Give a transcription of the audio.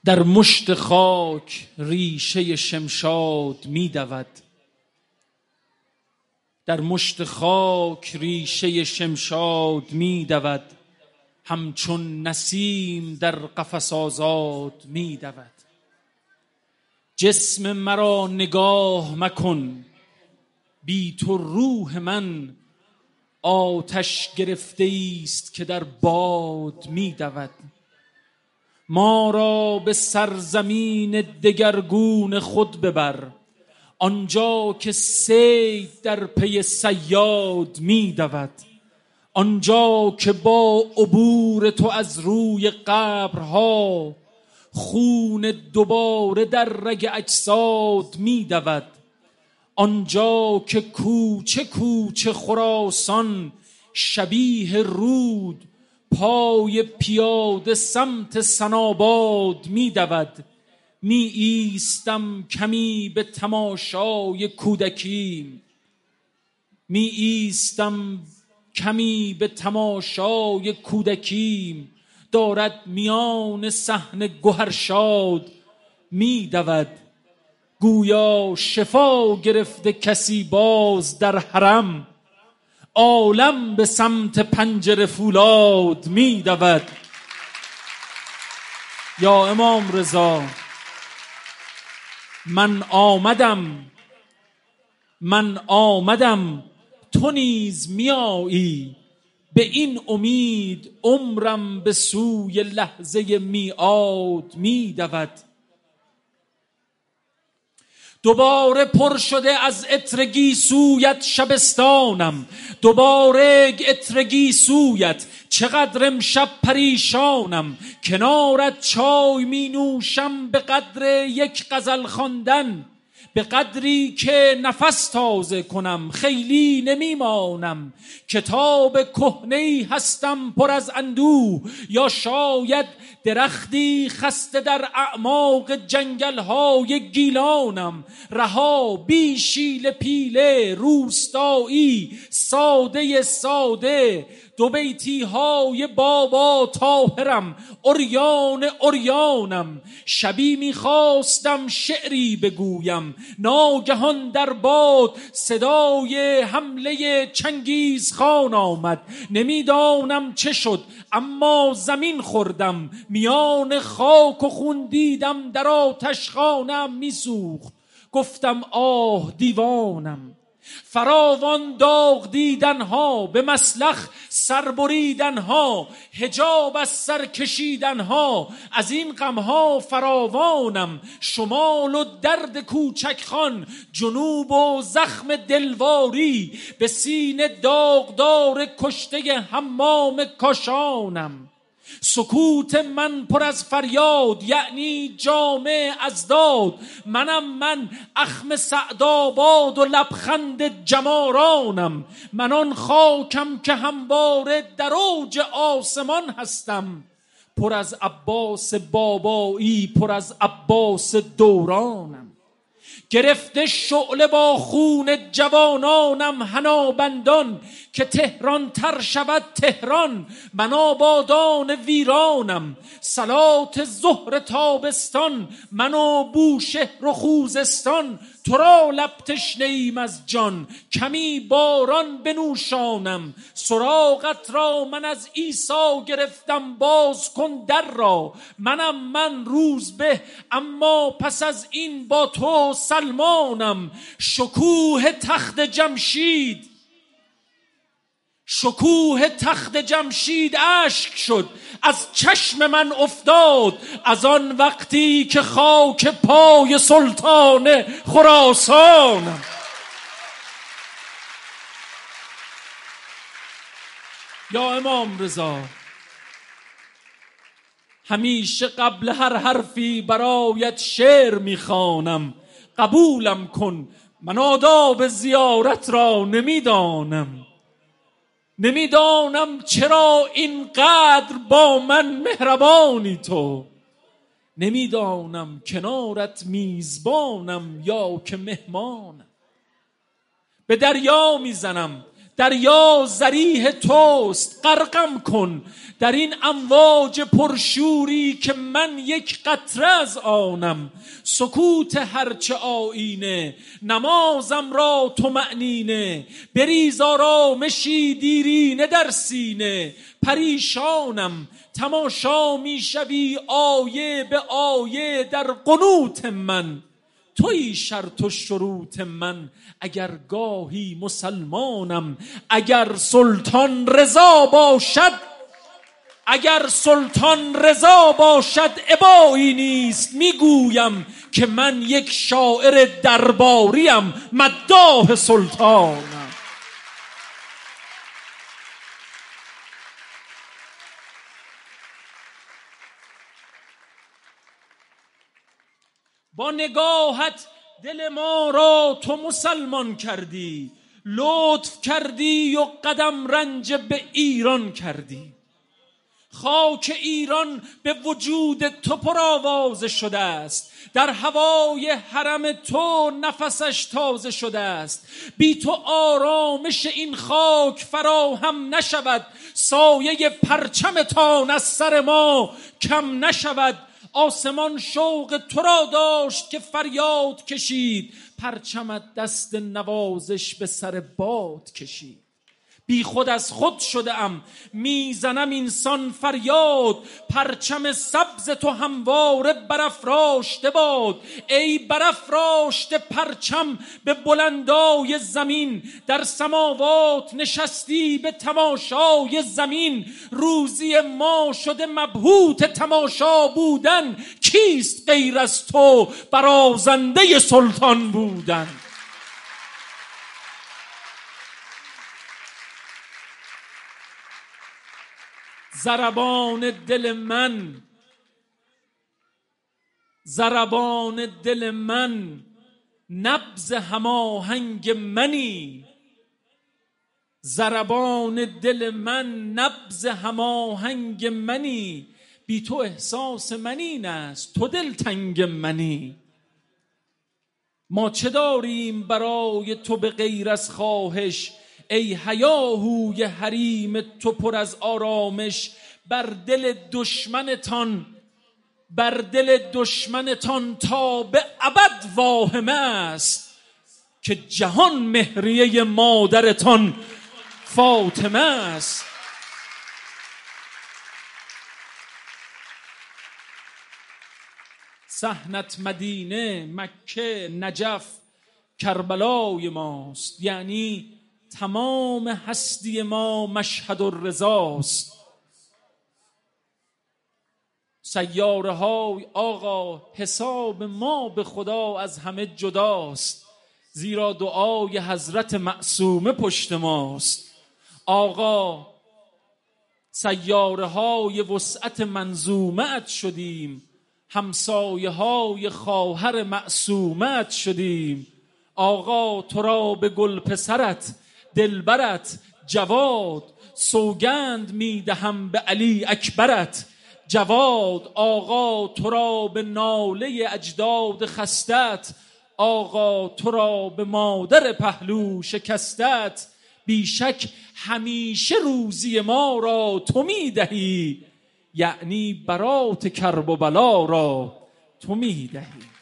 در مشت خاک ریشه شمشاد می دود. در مشت خاک ریشه شمشاد می دود. همچون نسیم در قفس آزاد می دود. جسم مرا نگاه مکن، بی تو روح من آتش گرفته است که در باد می دود. ما را به سرزمین دگرگون خود ببر، آنجا که صید در پی صیاد می دود. آنجا که با عبور تو از روی قبرها خون دوباره در رگ اجساد می دود. آنجا که کوچه کوچه خراسان شبیه رود پای پیاده سمت سناباد می دود. می ایستم کمی به تماشای کودکیم، می ایستم کمی به تماشای کودکیم، دارد میان صحن گوهرشاد می دود. گویا شفا گرفته کسی باز در حرم، عالم به سمت پنجره فولاد می دود. یا امام رضا، من آمدم تو نیز میایی، به این امید عمرم به سوی لحظه میعاد می دود. دوباره پر شده از عطر گیسویت شبستانم، دوباره عطر گیسویت، چقدر امشب پریشانم. کنارت چای می نوشم به قدر یک غزل خواندن، به قدری که نفس تازه کنم خیلی نمی مانم. کتاب کهنه‌ای هستم پر از اندوه، یا شاید درختی خسته در اعماق جنگل‌های گیلانم. رها بی شیل پیله، روستایی، ساده ساده، دو بیتی های بابا طاهرم، عریانم. شبی میخواستم شعری بگویم، ناگهان در باد صدای حمله چنگیز خان آمد. نمیدانم چه شد، اما زمین خوردم، میان خاک و خون دیدم در آتش خانم میسوخت. گفتم آه دیوانم. فراوان داغ دیدنها، به مسلخ سر بریدنها، حجاب از سر کشیدنها، از این غمها فراوانم. شمال و درد کوچک خان، جنوب و زخم دلواری، به سینه داغدار کشته حمام کاشانم. سکوت من پر از فریاد، یعنی جامه از داد. من اخم سعدآباد و لبخند جمارانم. من آن خاکم که همواره در اوج آسمان هستم، پر از عباس بابایی، پر از عباس دورانم. گرفته شعله با خون جوانانم حنابندان، که تهران تر شود تهران، من آبادان ویرانم. صلات ظهر تابستان، من و بوشهر و خوزستان، تو را لب تشنه ایم از جان، کمی باران بنوشانم. سراغت را من از عیسی گرفتم، باز کن در را. من روز به، اما پس از این با تو سلمانم. شکوه تخت جمشید اشک شد، از چشم من افتاد، از آن وقتی که خاک پای سلطان خراسانم. یا امام رضا، همیشه قبل هر حرفی برایت شعر میخوانم، قبولم کن، من آداب زیارت را نمیدانم چرا اینقدر با من مهربانی تو. نمیدانم کنارت میزبانم یا که مهمانم. به دریا میزنم دریا ذریح توست غرقم کن در این امواج پرشوری که من یک قطره از آنم. سکوت هرچه آیینه نمازم را طمأنینه، بریز آرامشی دیرینه در سینه. پریشانم تماشا میشوی آیه به آیه در قنوت من، تویی شرط و شروط من اگر گاهی مسلمانم. اگر سلطان رضا باشد، اگر سلطان رضا باشد ابایی نیست. میگویم که من یک شاعر درباریم، مداح سلطانم. با نگاهت دل ما را تو مسلمان کردی، لطف کردی و قدم رنج به ایران کردی. خاک ایران به وجود تو پرآوازه شده است، در هوای حرم تو نفسش تازه شده است. بی تو آرامش این خاک فراهم نشود، سایه پرچمتان از سر ما کم نشود. آسمان شوق تو را داشت که فریاد کشید، پرچمت دست نوازش به سر باد کشید. بی خود از خود شده ام میزنم اینسان فریاد، پرچم سبز تو همواره برافراشته باد. ای برافراشته پرچم به بلندای زمین، در سماوات نشستی به تماشای زمین. روزی ما شده مبهوت تماشا بودن، کیست غیر از تو برازنده سلطان بودن. ضربان دل من، ضربان دل من نبض هماهنگ منی. ضربان دل من نبض هماهنگ منی، بی تو احساس من این است تو دلتنگ منی. ما چه داریم برای تو به غیر از خواهش، ای هیاهوی حریم تو پر از آرامش. بر دل دشمنتان، بر دل دشمنتان تا به ابد واهمه است، که جهان مهریه مادرتان فاطمه است. صحنت مدینه، مکه، نجف، کربلای ماست. یعنی تمام هستی ما مشهد الرضاست. سیاره های آقا حساب ما به خدا از همه جداست، زیرا دعای حضرت معصومه پشت ماست. آقا سیاره های وسعت منظومت شدیم، همسایه های خواهر معصومت شدیم. آقا تو را به گل پسرت دلبرت جواد، سوگند میدهم به علی اکبرت جواد. آقا تو را به ناله اجداد خستت، آقا تو را به مادر پهلو شکستت. بیشک همیشه روزی ما را تو میدهی، یعنی برات کرب و بلا را تو میدهی.